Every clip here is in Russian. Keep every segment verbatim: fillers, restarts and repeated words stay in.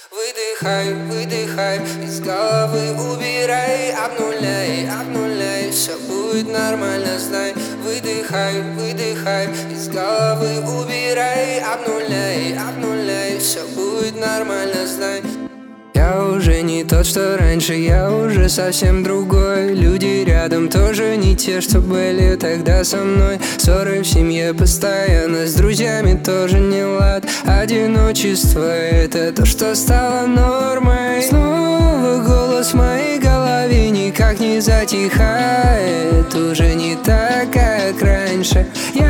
Выдыхай, выдыхай, из головы убирай, обнуляй, обнуляй, все будет нормально, знай. Выдыхай, выдыхай, из головы убирай, обнуляй, обнуляй, все будет нормально, знай. Я уже не тот, что раньше, я уже совсем другой. Люди рядом тоже не те, что были тогда со мной. Ссоры в семье постоянно, с друзьями тоже не лад. Одиночество — это то, что стало нормой. Снова голос в моей голове никак не затихает. Уже не так, как раньше.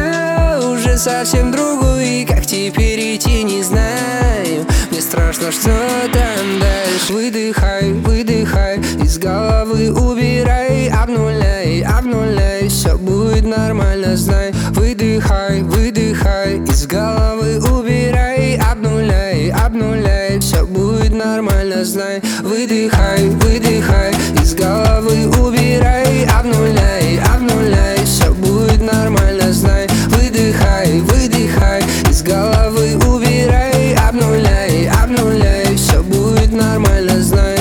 Я уже совсем другой, как теперь идти не знаю. Мне страшно, что там дальше. Выдыхай, выдыхай, из головы убирай, обнуляй, обнуляй, все будет нормально, знай. Выдыхай, выдыхай, из головы убирай, обнуляй, обнуляй, все будет нормально, знай. Выдыхай, выдыхай, из головы убирай, обнуляй, обнуляй, все будет нормально, знай. Выдыхай, выдыхай, из головы убирай, обнуляй, обнуляй, все будет нормально, знай.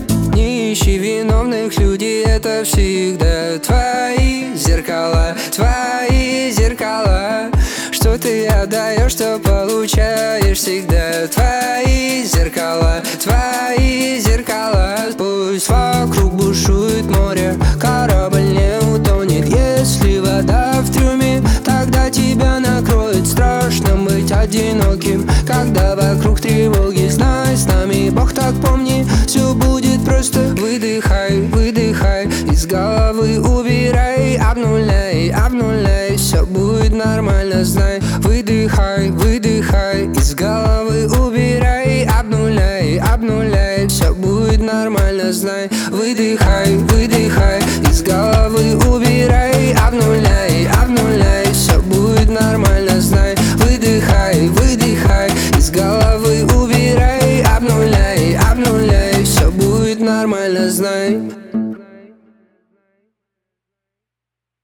Не ищи виновных людей, это всегда твои зеркала, твои зеркала. Что ты отдаешь, что получаешь, всегда твои зеркала, твои зеркала. Пусть вокруг бушует море, корабль не утонет. Если вода в трюме, тогда тебя накроет. Страшно быть одиноким, когда вокруг тревоги. Знай, с нами Бог, так помни, все будет просто. Выдыхай, выдыхай, из головы убирай, обнуляй, обнуляй, все будет нормально, знай. Выдыхай, выдыхай, из головы убирай, обнуляй, обнуляй, все будет нормально, знай. Выдыхай, выдыхай, из головы убирай, обнуляй, обнуляй, все будет нормально, знай. Выдыхай, выдыхай, из головы убирай, обнуляй, обнуляй, все будет нормально, знай.